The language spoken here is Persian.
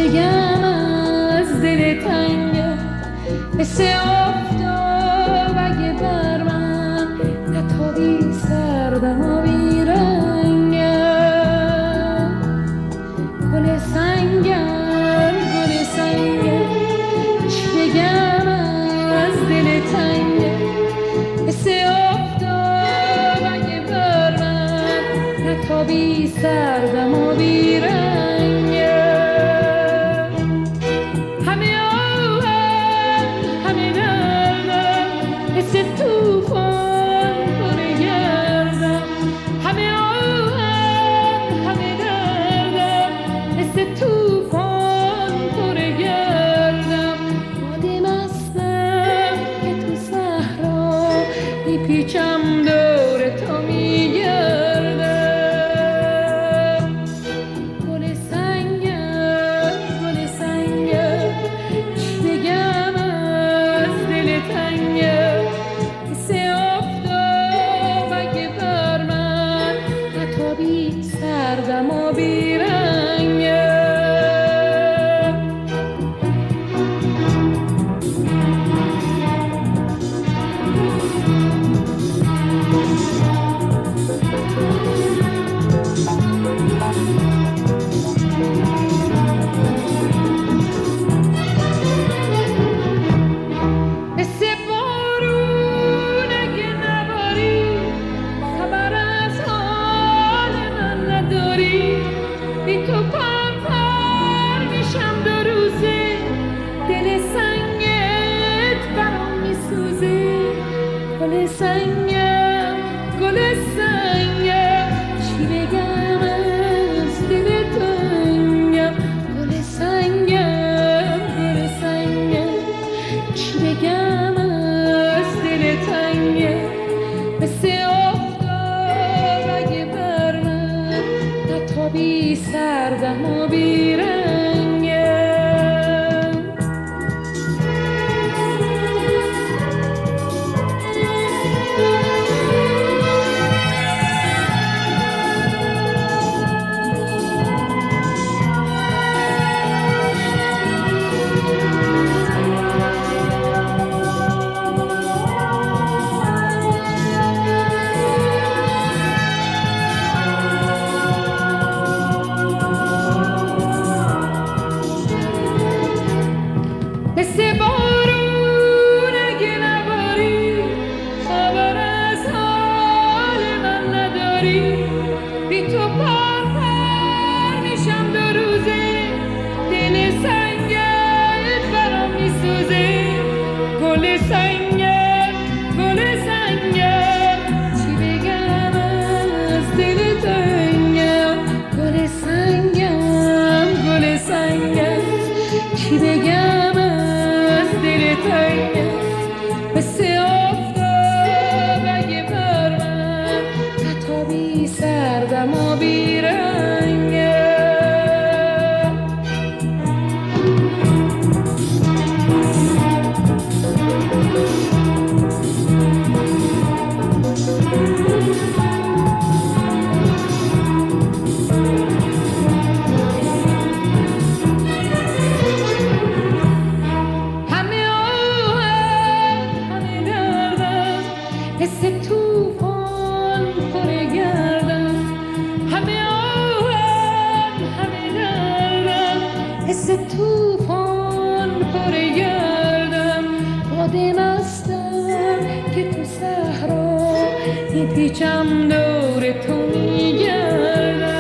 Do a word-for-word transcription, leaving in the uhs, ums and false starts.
بگم از دل تنگم مثل آفتاب اگه بر من نتابی سردم و بیرنگم گل سنگم گل سنگم چی بگم از دل تنگم مثل آفتاب اگه بر من نتابی سردم و بیرنگم پیچم دور تو میگردم گل سنگم گل سنگم چی بگم از دل تنگم مثل آفتاب اگه بر من نتابی سردم و بیرنگم گل سنگم گل سنگم چی بگم از دل تنگم گل سنگم گل سنگم چی بگم از دل تنگم مثل آفتاب اگه بر من نتابی سردم و بیرنگم مثل بارون اگه نباری خبر از حال من نداری بی تو پار پار میشم دو روزه دل سنگت برام میسوزه گل سنگم گل سنگم چی بگم از دل تنگم گل سنگم گل سنگم چی بگم دل تنگم مثل آفتاب اگه بر من نتابی سردم و بیرنگم مثل توفان پر گردم همه آهم همه دردم مثل توفان پر گردم باده مستم که تو صحرا میپیچم دور تو میگردم